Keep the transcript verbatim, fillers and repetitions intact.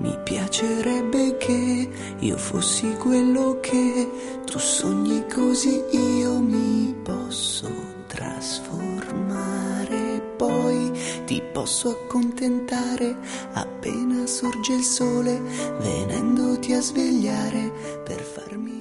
Mi piacerebbe che io fossi quello che tu sogni, così io mi posso trasformare, poi ti posso accontentare appena sorge il sole, venendoti a svegliare per farmi